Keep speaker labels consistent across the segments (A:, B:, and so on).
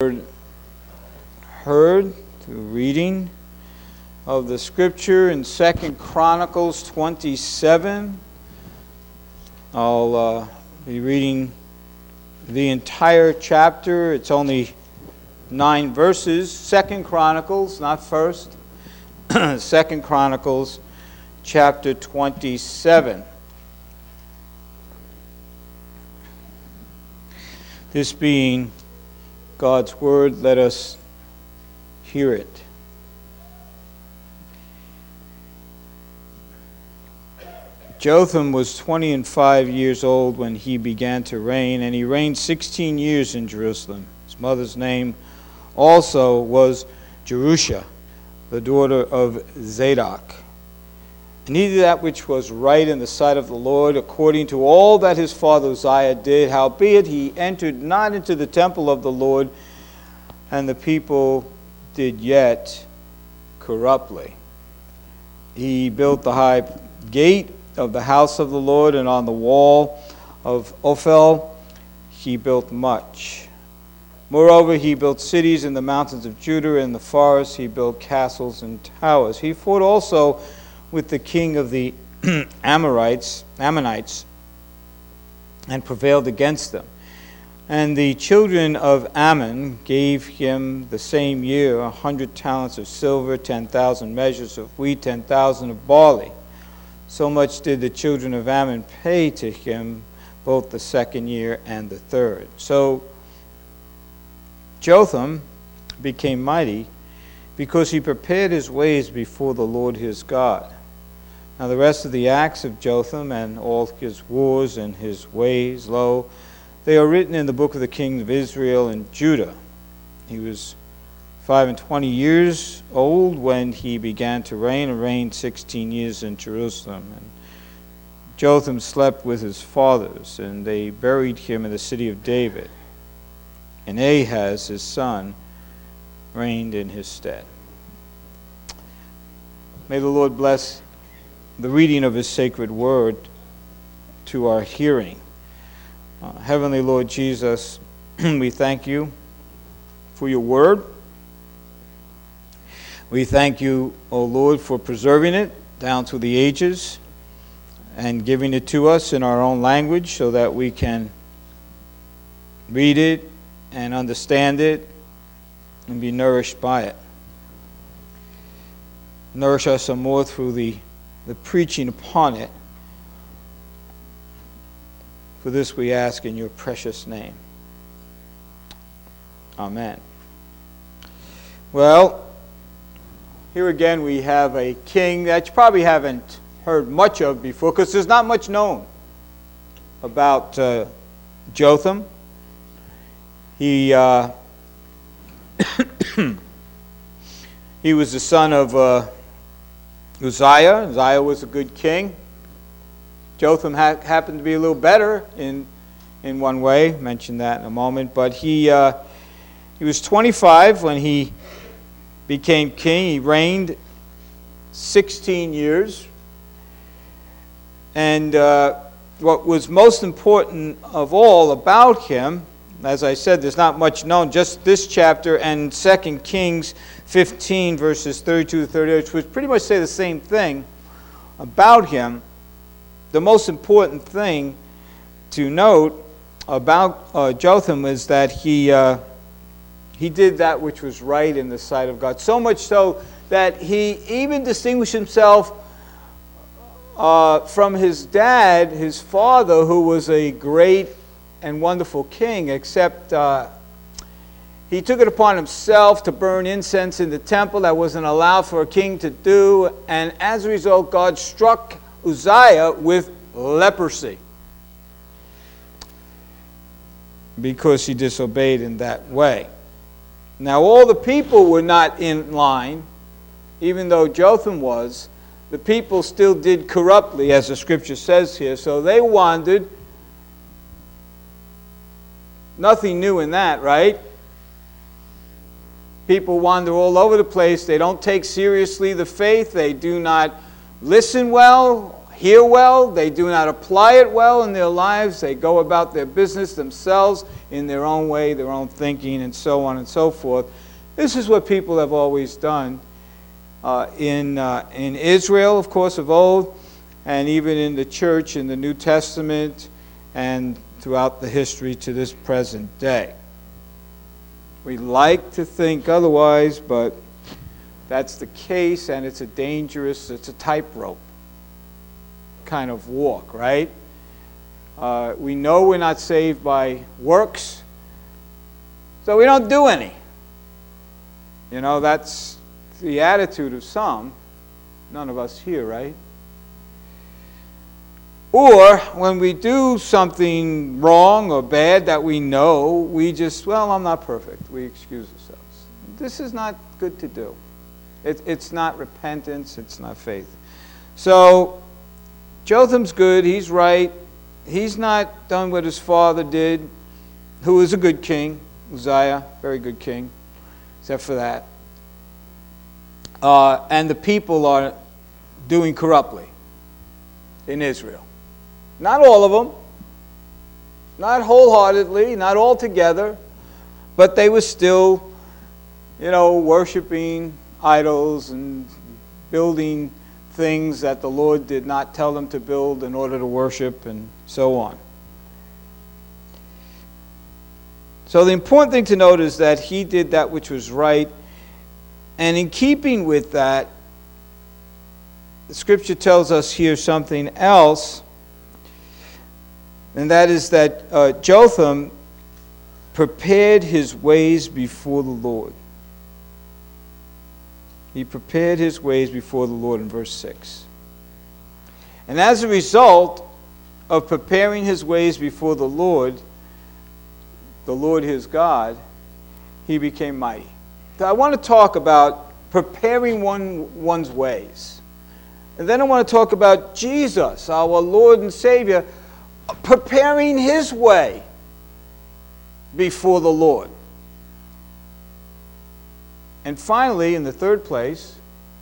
A: Heard the reading of the scripture in 2 Chronicles 27. I'll be reading the entire chapter. It's only 9 verses. 2 Chronicles, not 1st. 2 Chronicles chapter 27. This being God's word, let us hear it. Jotham was 25 years old when he began to reign, and he reigned 16 years in Jerusalem. His mother's name also was Jerusha, the daughter of Zadok. And he did that which was right in the sight of the Lord, according to all that his father Uzziah did. Howbeit he entered not into the temple of the Lord, and the people did yet corruptly. He built the high gate of the house of the Lord, and on the wall of Ophel he built much. Moreover, he built cities in the mountains of Judah, and in the forests he built castles and towers. He fought also with the king of the Ammonites, and prevailed against them. And the children of Ammon gave him the same year 100 talents of silver, 10,000 measures of wheat, 10,000 of barley. So much did the children of Ammon pay to him both the second year and the third. So Jotham became mighty because he prepared his ways before the Lord his God. Now the rest of the acts of Jotham and all his wars and his ways, lo, they are written in the book of the kings of Israel and Judah. He was 25 years old when he began to reign, and reigned 16 years in Jerusalem. And Jotham slept with his fathers, and they buried him in the city of David. And Ahaz, his son, reigned in his stead. May the Lord bless the reading of his sacred word to our hearing. Heavenly Lord Jesus, we thank you for your word. We thank you, O Lord, for preserving it down through the ages and giving it to us in our own language so that we can read it and understand it and be nourished by it. Nourish us some more through the preaching upon it. For this we ask in your precious name. Amen. Well, here again we have a king that you probably haven't heard much of before, because there's not much known about Jotham. He he was the son of Uzziah. Uzziah was a good king. Jotham happened to be a little better in one way. Mention that in a moment. But he was 25 when he became king. He reigned 16 years. And what was most important of all about him, as I said, there's not much known, just this chapter and 2 Kings 15, verses 32 to 38, which pretty much say the same thing about him. The most important thing to note about Jotham is that he did that which was right in the sight of God. So much so that he even distinguished himself from his dad, his father, who was a great and wonderful king, except he took it upon himself to burn incense in the temple. That wasn't allowed for a king to do. And as a result, God struck Uzziah with leprosy because he disobeyed in that way. Now, all the people were not in line, even though Jotham was. The people still did corruptly, as the scripture says here. So they wandered. Nothing new in that, right? People wander all over the place. They don't take seriously the faith. They do not listen well, hear well. They do not apply it well in their lives. They go about their business themselves in their own way, their own thinking, and so on and so forth. This is what people have always done in Israel, of course, of old, and even in the church in the New Testament and throughout the history to this present day. We like to think otherwise, but that's the case, and it's a tightrope kind of walk, right? We know we're not saved by works, so we don't do any. You know, that's the attitude of some. None of us here, right? Or when we do something wrong or bad that we know, we just, well, I'm not perfect. We excuse ourselves. This is not good to do. It's not repentance. It's not faith. So Jotham's good. He's right. He's not done what his father did, who was a good king. Uzziah, very good king, except for that. And the people are doing corruptly in Israel. Not all of them, not wholeheartedly, not all together, but they were still, worshiping idols and building things that the Lord did not tell them to build in order to worship and so on. So the important thing to note is that he did that which was right, and in keeping with that, the Scripture tells us here something else, and that is that Jotham prepared his ways before the Lord. He prepared his ways before the Lord in verse 6. And as a result of preparing his ways before the Lord his God, he became mighty. So I want to talk about preparing one's ways. And then I want to talk about Jesus, our Lord and Savior, preparing his way before the Lord. And finally, in the third place,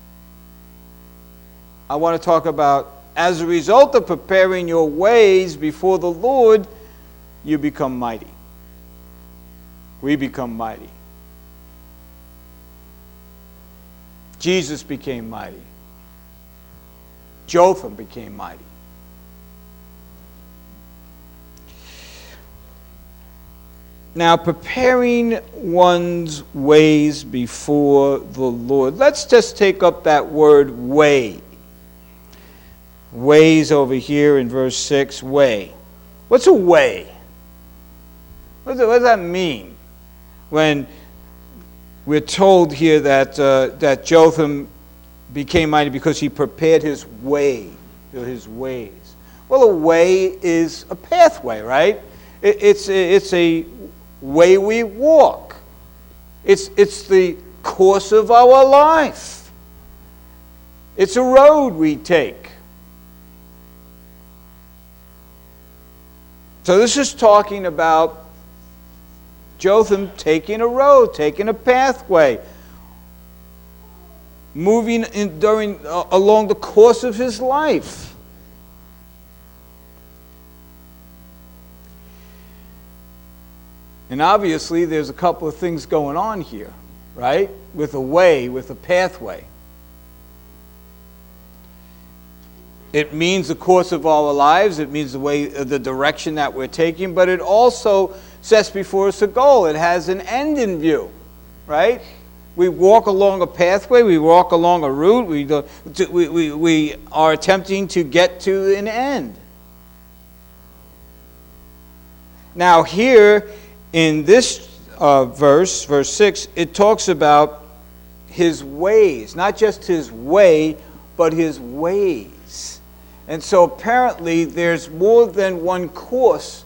A: I want to talk about, as a result of preparing your ways before the Lord, you become mighty. We become mighty. Jesus became mighty. Jotham became mighty. Now, preparing one's ways before the Lord. Let's just take up that word way. Ways over here in verse 6, way. What's a way? What does that mean? When we're told here that Jotham became mighty because he prepared his way, his ways. Well, a way is a pathway, right? It's a way we walk. It's the course of our life. It's a road we take. So this is talking about Jotham taking a road, taking a pathway, moving along the course of his life. And obviously, there's a couple of things going on here, right? With a way, with a pathway. It means the course of our lives. It means the direction that we're taking. But it also sets before us a goal. It has an end in view, right? We walk along a pathway. We walk along a route. We are attempting to get to an end. Now here, in this verse 6, it talks about his ways. Not just his way, but his ways. And so apparently there's more than one course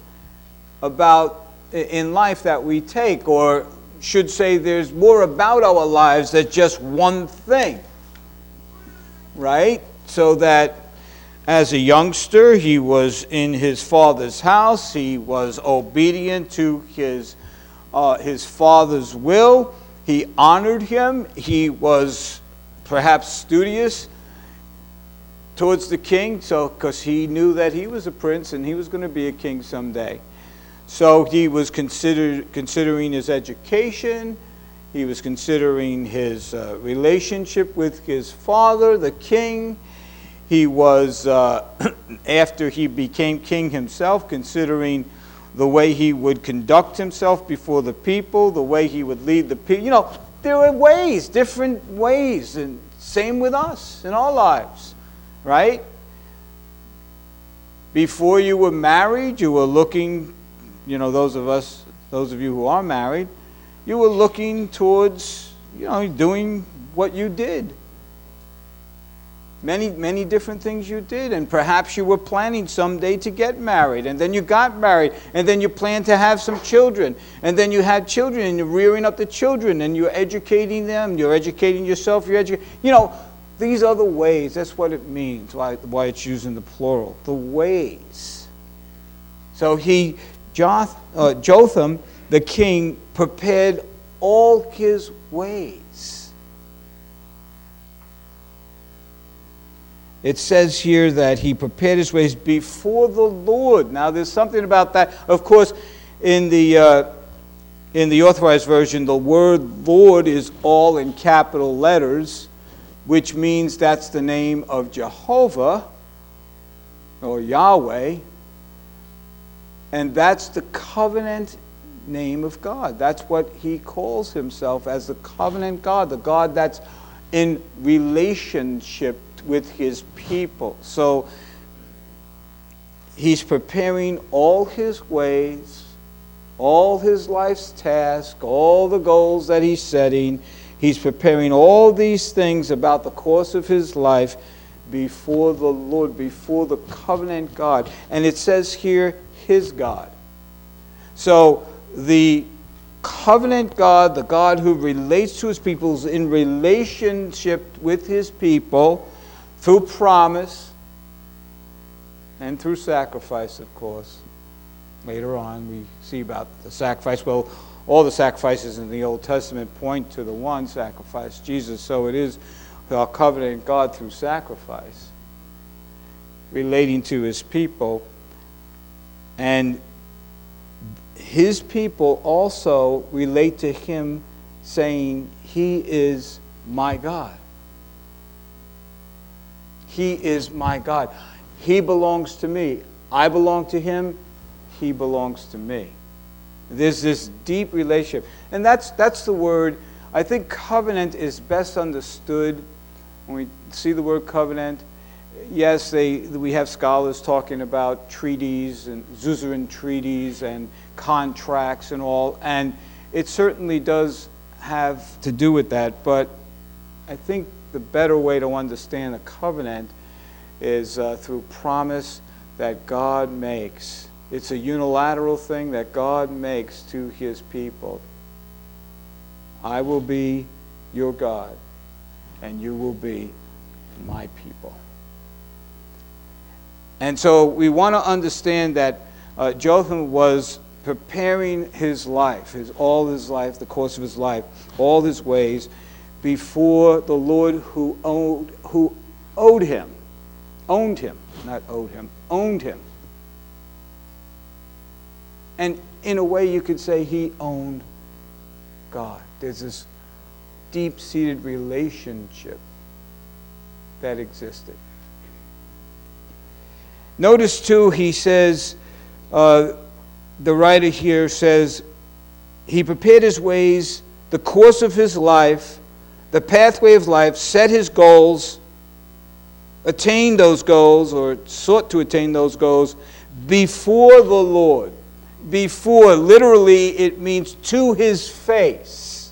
A: in life that we take, or should say there's more about our lives than just one thing. Right? So that as a youngster, he was in his father's house. He was obedient to his father's will. He honored him. He was perhaps studious towards the king, because he knew that he was a prince and he was going to be a king someday. So he was considering his education. He was considering his relationship with his father, the king. He was, after he became king himself, considering the way he would conduct himself before the people, the way he would lead the people. You know, there are ways, different ways, and same with us in our lives, right? Before you were married, you were looking, you know, those of you who are married, you were looking towards, you know, doing what you did. Many different things you did, and perhaps you were planning someday to get married, and then you got married, and then you planned to have some children, and then you had children, and you're rearing up the children, and you're educating them, you're educating yourself, you know, these are the ways. That's what it means, why it's used in the plural, the ways. So Jotham, the king, prepared all his ways. It says here that he prepared his ways before the Lord. Now, there's something about that. Of course, in the Authorized Version, the word Lord is all in capital letters, which means that's the name of Jehovah or Yahweh, and that's the covenant name of God. That's what he calls himself, as the covenant God, the God that's in relationship with his people. So he's preparing all his ways, all his life's tasks, all the goals that he's setting. He's preparing all these things about the course of his life before the Lord, before the covenant God. And it says here, his God. So the covenant God, the God who relates to his people, is in relationship with his people through promise and through sacrifice, of course. Later on, we see about the sacrifice. Well, all the sacrifices in the Old Testament point to the one sacrifice, Jesus. So it is our covenant God through sacrifice, relating to his people. And his people also relate to him, saying, he is my God. He is my God. He belongs to me. I belong to him. He belongs to me. There's this deep relationship. And that's the word. I think covenant is best understood when we see the word covenant. Yes, we have scholars talking about treaties and suzerain treaties and contracts and all, and it certainly does have to do with that, but I think the better way to understand a covenant is through promise that God makes. It's a unilateral thing that God makes to his people. I will be your God, and you will be my people. And so we want to understand that Jotham was preparing his life, all his life, the course of his life, all his ways, before the Lord who owned him. And in a way you could say he owned God. There's this deep-seated relationship that existed. Notice too, he says, the writer here says, he prepared his ways, the course of his life, the pathway of life, set his goals, attained those goals, or sought to attain those goals before the Lord. Before, literally, it means to his face.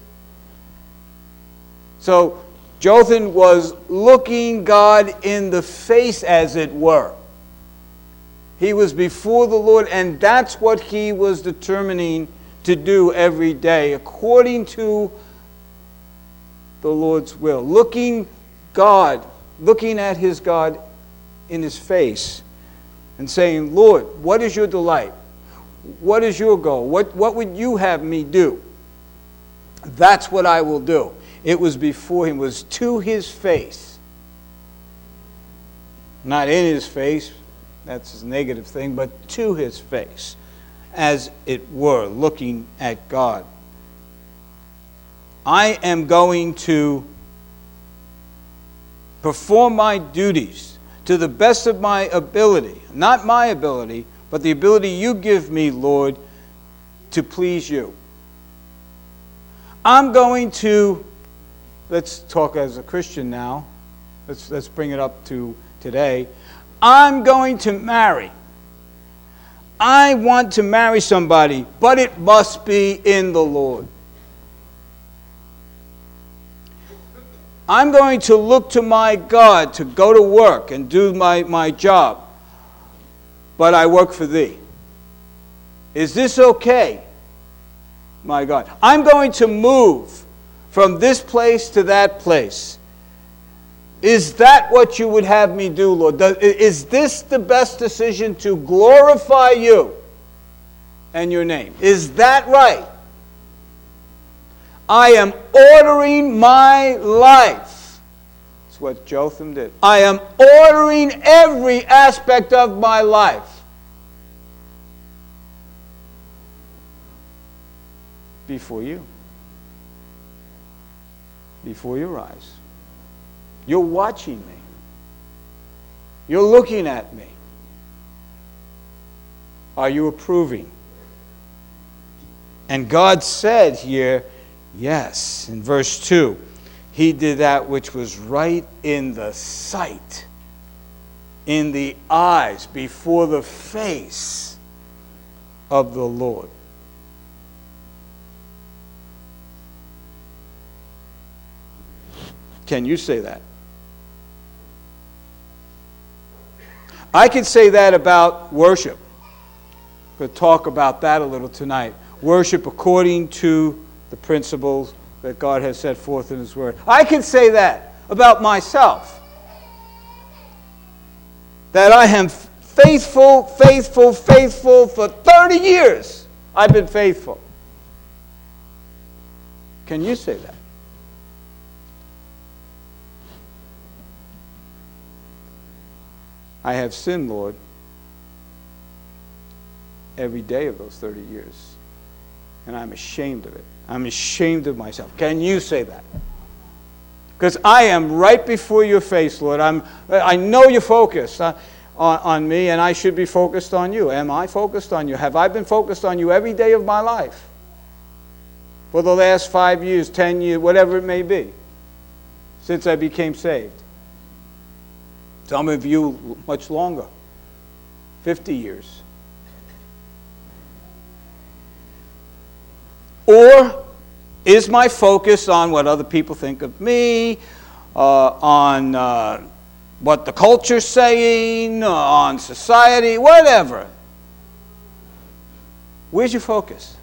A: So, Jotham was looking God in the face, as it were. He was before the Lord, and that's what he was determining to do every day, according to the Lord's will. Looking at his God in his face, and saying, Lord, what is your delight? What is your goal? What would you have me do? That's what I will do. It was before him, it was to his face. Not in his face, that's a negative thing, but to his face, as it were, looking at God. I am going to perform my duties to the best of my ability, not my ability, but the ability you give me, Lord, to please you. I'm going to, let's talk as a Christian now, let's bring it up to today. I'm going to marry. I want to marry somebody, but it must be in the Lord. I'm going to look to my God to go to work and do my job, but I work for thee. Is this okay, my God? I'm going to move from this place to that place. Is that what you would have me do, Lord? Is this the best decision to glorify you and your name? Is that right? I am ordering my life. That's what Jotham did. I am ordering every aspect of my life before you. Before your eyes. You're watching me. You're looking at me. Are you approving? And God said here, yes, in verse 2, he did that which was right in the sight, in the eyes, before the face of the Lord. Can you say that? I could say that about worship. We'll talk about that a little tonight. Worship according to the principles that God has set forth in His Word. I can say that about myself. That I am faithful for 30 years. I've been faithful. Can you say that? I have sinned, Lord, every day of those 30 years. And I'm ashamed of it. I'm ashamed of myself. Can you say that? Because I am right before your face, Lord. I know you're focused on me, and I should be focused on you. Am I focused on you? Have I been focused on you every day of my life? For the last 5 years, 10 years, whatever it may be, since I became saved. Some of you much longer, 50 years. Or is my focus on what other people think of me, on what the culture's saying, on society, whatever? Where's your focus?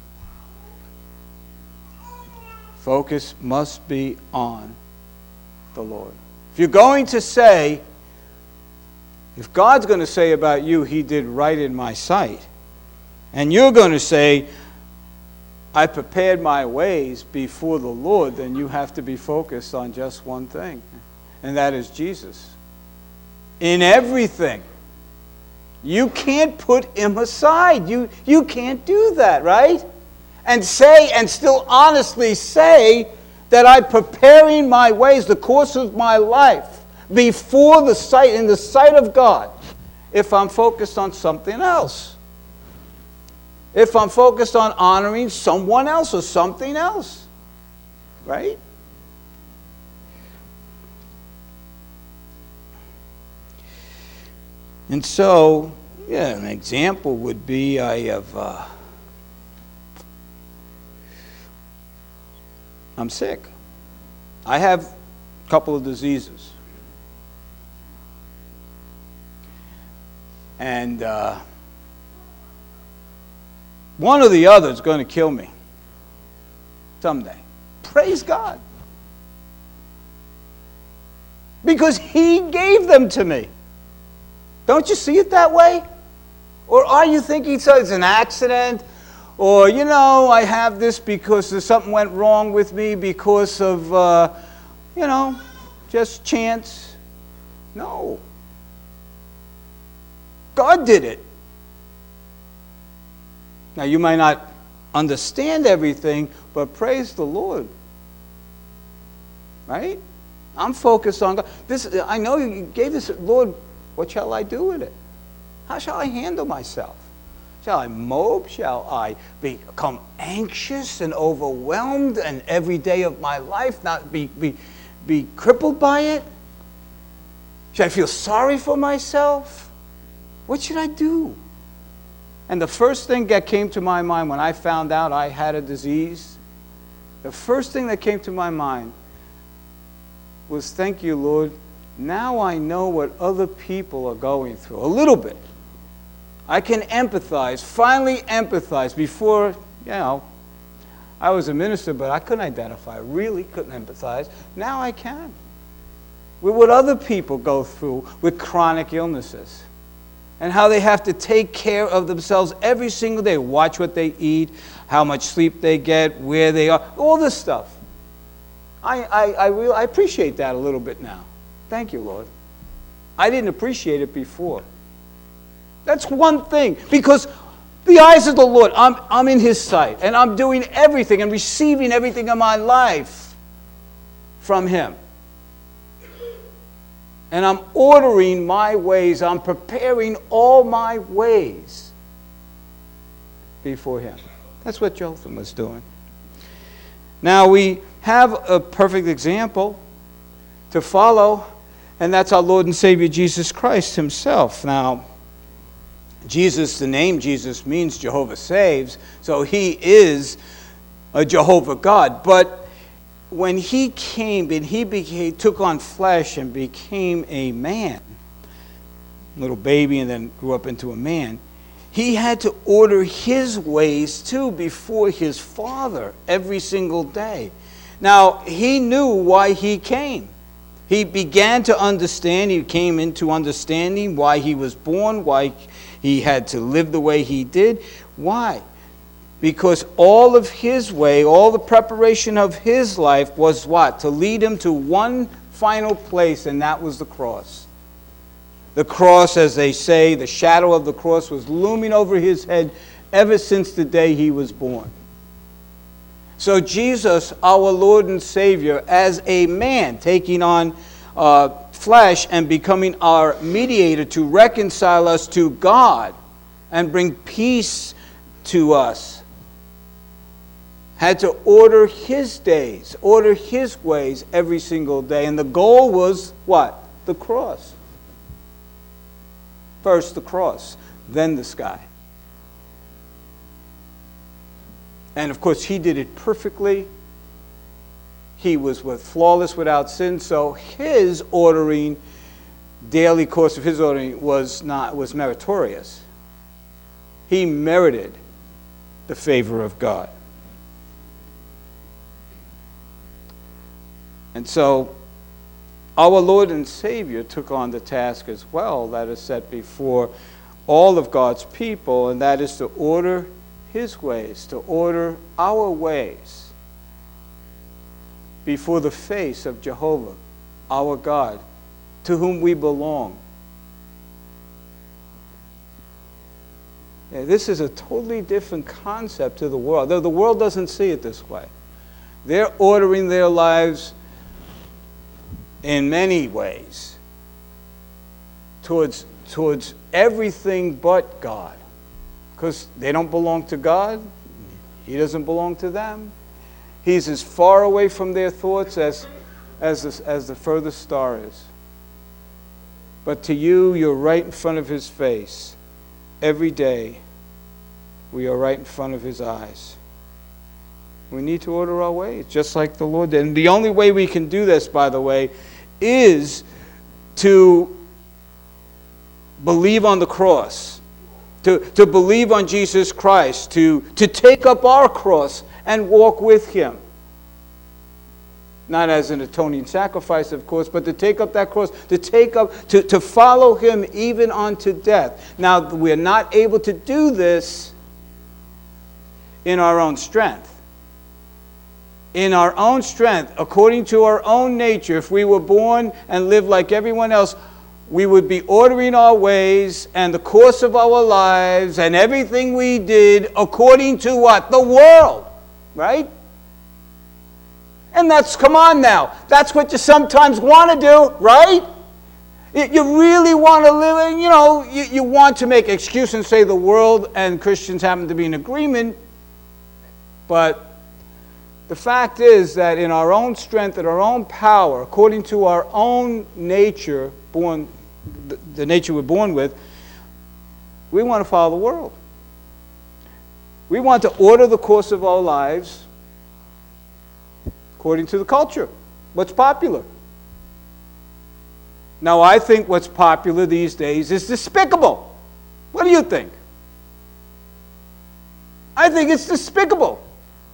A: Focus must be on the Lord. If you're going to say, if God's going to say about you, He did right in my sight, and you're going to say, I prepared my ways before the Lord, then you have to be focused on just one thing, and that is Jesus. In everything. You can't put Him aside. You can't do that, right? And say, and still honestly say, that I'm preparing my ways, the course of my life, before the sight, in the sight of God, if I'm focused on something else. If I'm focused on honoring someone else or something else. Right? And so, yeah, an example would be I'm sick. I have a couple of diseases. And one or the other is going to kill me someday. Praise God. Because He gave them to me. Don't you see it that way? Or are you thinking so it's an accident? Or, I have this because something went wrong with me because of, just chance? No. God did it. Now, you might not understand everything, but praise the Lord. Right? I'm focused on God. I know you gave this, Lord, what shall I do with it? How shall I handle myself? Shall I mope? Shall I become anxious and overwhelmed and every day of my life not be crippled by it? Should I feel sorry for myself? What should I do? And the first thing that came to my mind when I found out I had a disease, the first thing that came to my mind was, thank you, Lord. Now I know what other people are going through. A little bit. I can empathize, finally empathize. Before, I was a minister, but I couldn't identify. Really couldn't empathize. Now I can. With what other people go through with chronic illnesses. And how they have to take care of themselves every single day. Watch what they eat, how much sleep they get, where they are, all this stuff. I appreciate that a little bit now. Thank you, Lord. I didn't appreciate it before. That's one thing. Because the eyes of the Lord, I'm in His sight. And I'm doing everything and receiving everything in my life from Him. And I'm ordering my ways. I'm preparing all my ways before Him. That's what Jotham was doing. Now we have a perfect example to follow, and that's our Lord and Savior Jesus Christ Himself. Now, Jesus, the name Jesus means Jehovah saves, so He is a Jehovah God. But when He came and He took on flesh and became a man, little baby, and then grew up into a man, He had to order His ways too before His Father every single day. Now, He knew why He came. He began to understand. He came into understanding why He was born, why He had to live the way He did. Why? Because all of His way, all the preparation of His life was what? To lead Him to one final place, and that was the cross. The cross, as they say, the shadow of the cross was looming over His head ever since the day He was born. So Jesus, our Lord and Savior, as a man, taking on flesh and becoming our mediator to reconcile us to God and bring peace to us, had to order His days, order His ways every single day. And the goal was what? The cross. First the cross, then the sky. And of course, He did it perfectly. He was flawless, without sin. So His ordering, daily course of His ordering was meritorious. He merited the favor of God. And so our Lord and Savior took on the task as well that is set before all of God's people, and that is to order His ways, to order our ways before the face of Jehovah, our God, to whom we belong. Yeah, this is a totally different concept to the world. The world doesn't see it this way. They're ordering their lives in many ways towards everything but God, because they don't belong to God. He doesn't belong to them. He's as far away from their thoughts as the furthest star is. But to you, you're right in front of His face. Every day, we are right in front of His eyes. We need to order our ways, just like the Lord did. And the only way we can do this, by the way, is to believe on the cross, to believe on Jesus Christ, to take up our cross and walk with Him. Not as an atoning sacrifice, of course, but to take up that cross, to follow Him even unto death. Now, we're not able to do this in our own strength. In our own strength, according to our own nature, if we were born and lived like everyone else, we would be ordering our ways and the course of our lives and everything we did according to what? The world, right? And that's, come on now, that's what you sometimes want to do, right? You really want to live, you want to make excuses and say the world and Christians happen to be in agreement, but the fact is that in our own strength and our own power, according to our own nature, the nature we're born with, we want to follow the world. We want to order the course of our lives according to the culture, what's popular. Now, I think what's popular these days is despicable. What do you think? I think it's despicable.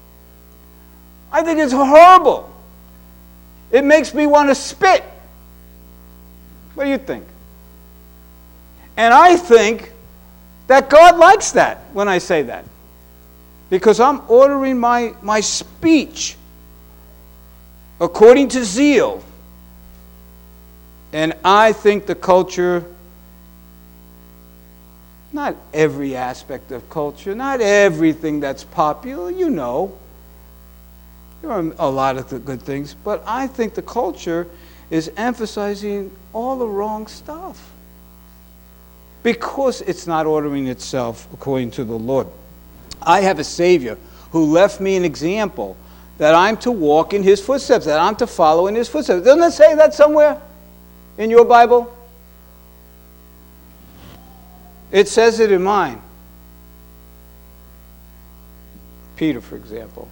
A: I think it's horrible. It makes me want to spit. What do you think? And I think that God likes that when I say that. Because I'm ordering my speech according to zeal. And I think the culture, not every aspect of culture, not everything that's popular, there are a lot of the good things, but I think the culture is emphasizing all the wrong stuff because it's not ordering itself according to the Lord. I have a Savior who left me an example that I'm to walk in His footsteps, that I'm to follow in His footsteps. Doesn't it say that somewhere in your Bible? It says it in mine. Peter, for example.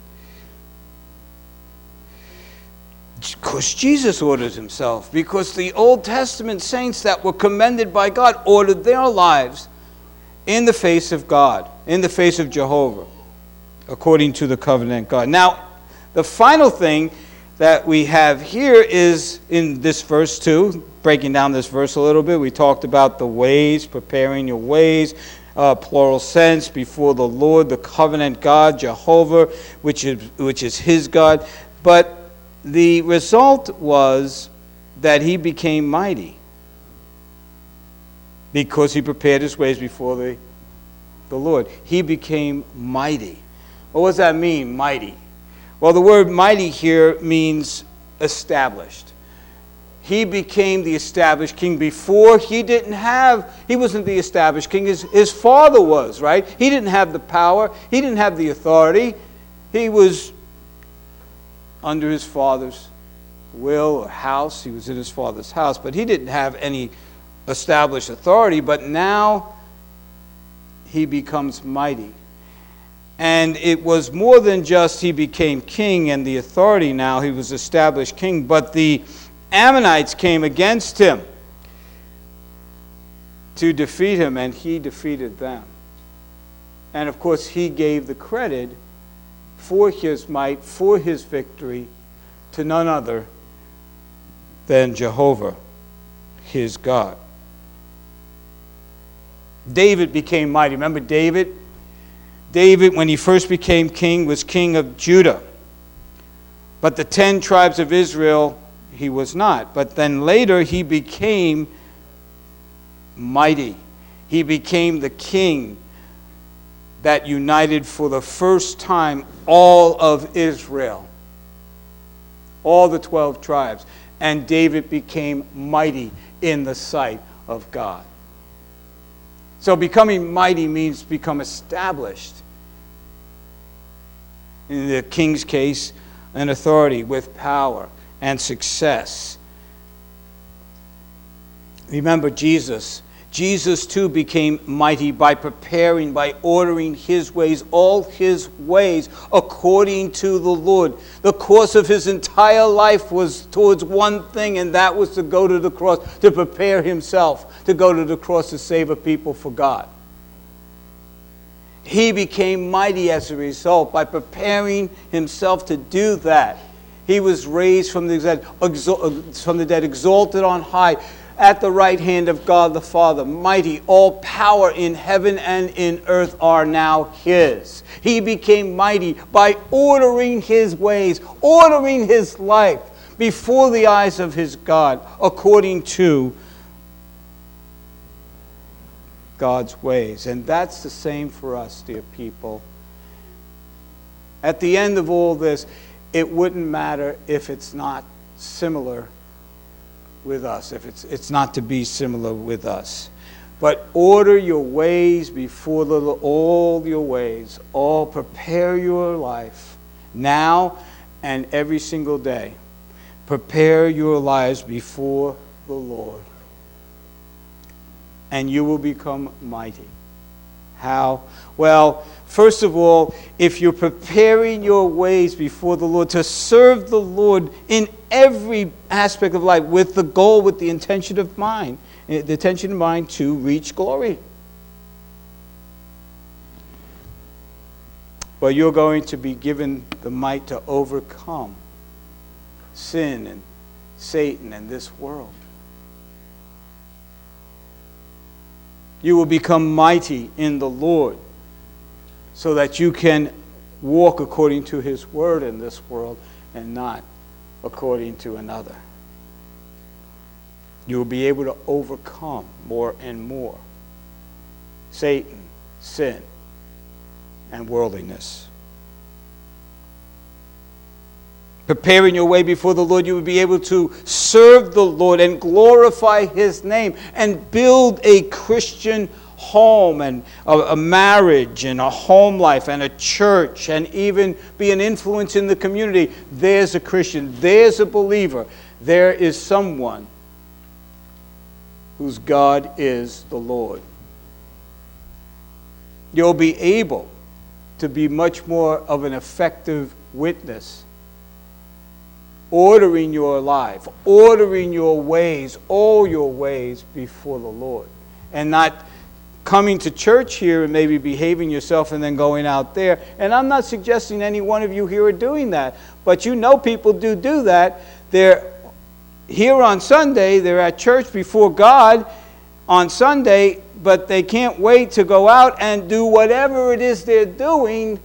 A: Because Jesus orders Himself, because the Old Testament saints that were commended by God ordered their lives in the face of God, in the face of Jehovah, according to the covenant God. Now, the final thing that we have here is in this verse 2, breaking down this verse a little bit. We talked about the ways, preparing your ways, plural sense, before the Lord, the covenant God, Jehovah, which is His God. But the result was that he became mighty because he prepared his ways before the Lord. He became mighty. What does that mean, mighty? Well, the word mighty here means established. He became the established king. Before, he wasn't the established king. His father was, right? He didn't have the power. He didn't have the authority. He was under his father's will or house. He was in his father's house, but he didn't have any established authority. But now he becomes mighty. And it was more than just he became king and the authority now. He was established king, but the Ammonites came against him to defeat him, and he defeated them. And of course, he gave the credit for his might, for his victory, to none other than Jehovah, his God. David became mighty. Remember David? David, when he first became king, was king of Judah. But the 10 tribes of Israel, he was not. But then later, he became mighty. He became the king that united for the first time all of Israel, all the 12 tribes. And David became mighty in the sight of God. So becoming mighty means become established. In the king's case, an authority with power and success. Remember Jesus. Jesus too became mighty by preparing, by ordering his ways, all his ways according to the Lord. The course of his entire life was towards one thing, and that was to go to the cross, to prepare himself, to go to the cross to save a people for God. He became mighty as a result by preparing himself to do that. He was raised from the dead, exalted on high, at the right hand of God the Father, mighty. All power in heaven and in earth are now his. He became mighty by ordering his ways, ordering his life before the eyes of his God, according to God's ways. And that's the same for us, dear people. At the end of all this, it wouldn't matter if it's not similar with us, if it's not to be similar with us. But order your ways before the Lord, all your ways, all prepare your life now and every single day. Prepare your lives before the Lord, and you will become mighty. How? Well, first of all, if you're preparing your ways before the Lord to serve the Lord in every aspect of life with the goal, with the intention of mind, to reach glory. But you're going to be given the might to overcome sin and Satan and this world. You will become mighty in the Lord so that you can walk according to His word in this world and not according to another. You will be able to overcome more and more Satan, sin, and worldliness. Preparing your way before the Lord, you will be able to serve the Lord and glorify His name and build a Christian home and a marriage and a home life and a church and even be an influence in the community. There's a Christian. There's a believer. There is someone whose God is the Lord. You'll be able to be much more of an effective witness, ordering your life, ordering your ways, all your ways before the Lord, and not coming to church here and maybe behaving yourself and then going out there. And I'm not suggesting any one of you here are doing that, but you know people do that. They're here on Sunday, they're at church before God on Sunday, but they can't wait to go out and do whatever it is they're doing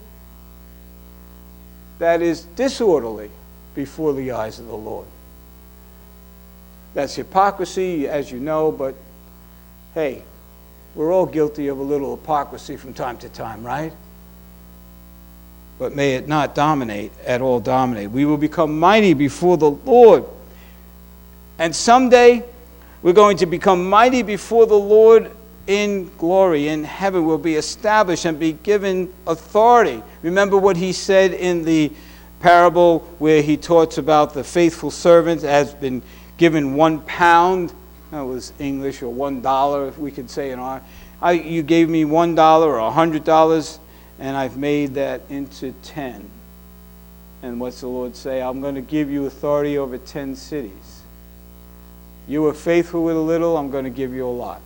A: that is disorderly before the eyes of the Lord. That's hypocrisy, as you know, but hey, we're all guilty of a little hypocrisy from time to time, right? But may it not dominate, at all dominate. We will become mighty before the Lord. And someday, we're going to become mighty before the Lord in glory, in heaven. We'll be established and be given authority. Remember what He said in the parable where He talks about the faithful servant has been given £1. That was English, or $1, if we could say in our. You gave me $1 or $100, and I've made that into 10. And what's the Lord say? I'm going to give you authority over 10 cities. You were faithful with a little, I'm going to give you a lot.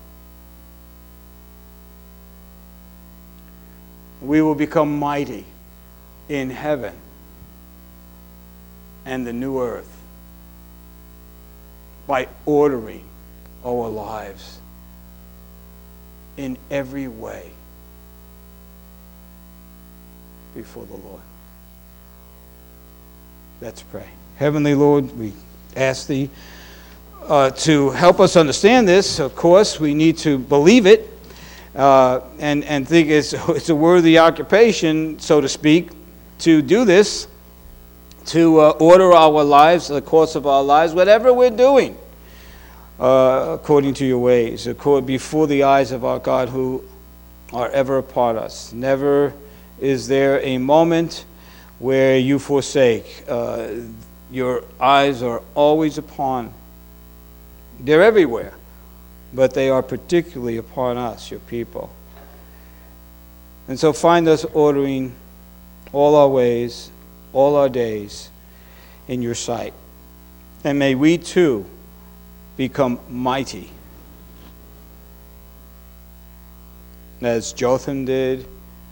A: We will become mighty in heaven and the new earth by ordering our lives in every way before the Lord. Let's pray. Heavenly Lord, we ask Thee to help us understand this. Of course, we need to believe it and think it's a worthy occupation, so to speak, to do this, to order our lives, the course of our lives, whatever we're doing, according to your ways, before the eyes of our God who are ever upon us. Never is there a moment where you forsake. Your eyes are always upon. They're everywhere, but they are particularly upon us, your people. And so find us ordering all our ways, all our days in your sight. And may we too become mighty, as Jotham did,